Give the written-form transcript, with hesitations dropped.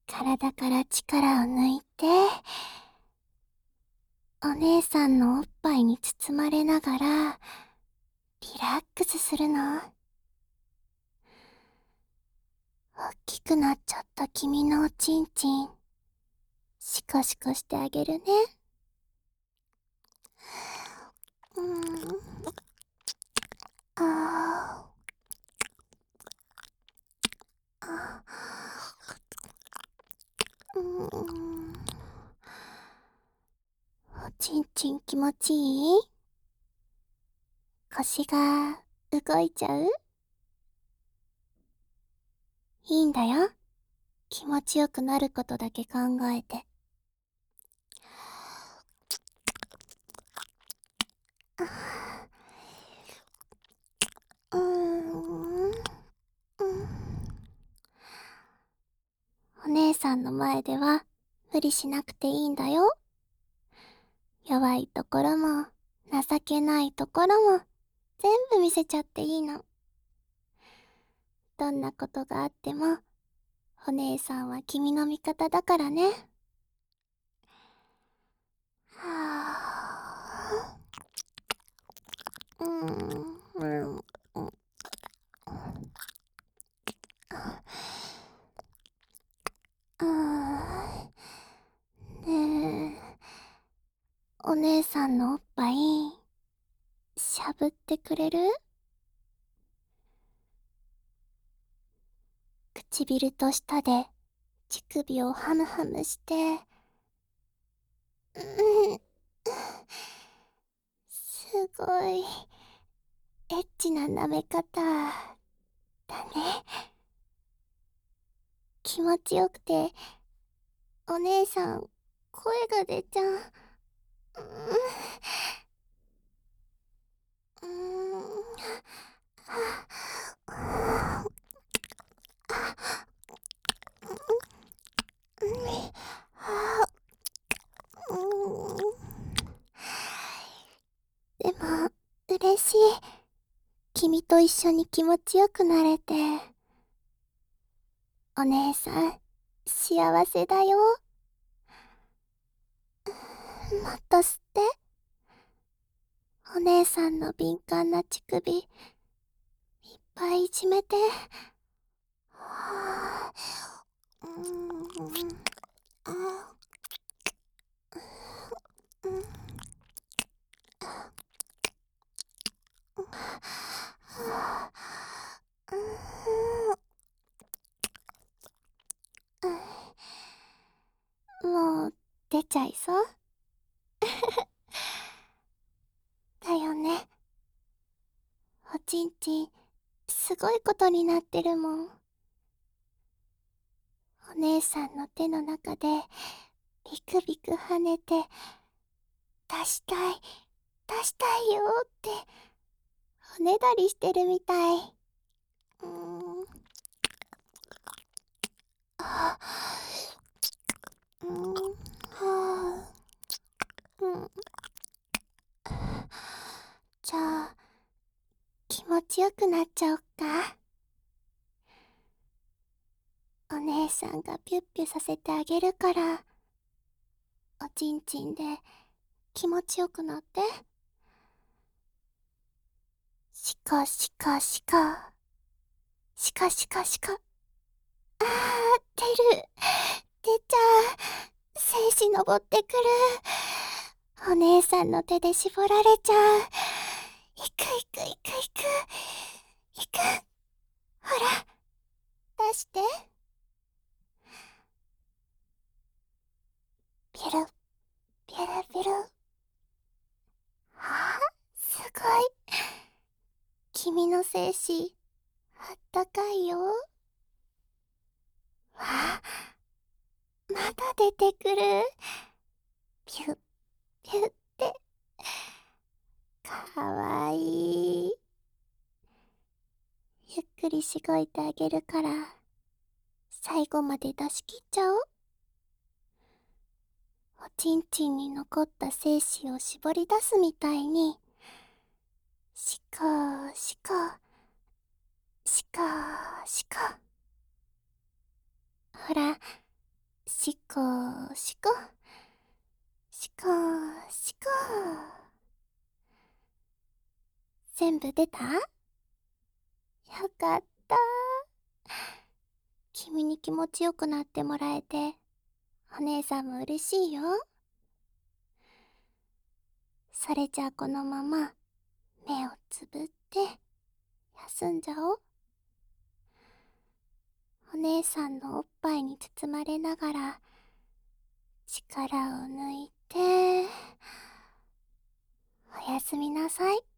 体から力を抜いて、お姉さんのおっぱいに包まれながら、リラックスするの。大きくなっちゃった君のおちんちん、シコシコしてあげるね。ああ、おちんちん気持ちいい？腰が動いちゃう？いいんだよ。気持ちよくなることだけ考えて。うーん、お姉さんの前では無理しなくていいんだよ。弱いところも情けないところも全部見せちゃっていいの。どんなことがあってもお姉さんは君の味方だからね。はぁ、ねえ、お姉さんのおっぱいしゃぶってくれる？唇と舌で乳首をハムハムして、うん、すごいエッチな舐め方だね。気持ちよくてお姉さん声が出ちゃう。うん、でも嬉しい。君と一緒に気持ちよくなれて。お姉さん幸せだよ。もっと吸って。お姉さんの敏感な乳首いっぱいいじめて。はぁ、あ、うん、もう出ちゃいそうだよね。おちんちんすごいことになってるもん。お姉さんの手の中でビクビク跳ねて、出したい出したいよっておねだりしてるみたい。うーん、あ、うん、はあ、うん。じゃあ気持ちよくなっちゃおっか。お姉さんがピュッピュさせてあげるから、おちんちんで気持ちよくなって。シカシカシカ、シカシカシカ。あー、出る、出ちゃう。精子登ってくる。お姉さんの手で絞られちゃう。いくいくいくいくいく。ほら出して。ピュルピュルピュル。はあ、すごい。君の精子あったかいよ。わあ、まだ出てくる。ピュッピュッって。かわいい。ゆっくりしごいてあげるから、最後まで出し切っちゃおう。おちんちんに残った精子を絞り出すみたいに、シカシカシカシカ。ほらこしこ。しこしこ。全部出た？よかった。君に気持ちよくなってもらえて、お姉さんも嬉しいよ。それじゃあこのまま目をつぶって休んじゃおう。お姉さんのおっぱいに包まれながら力を抜いておやすみなさい。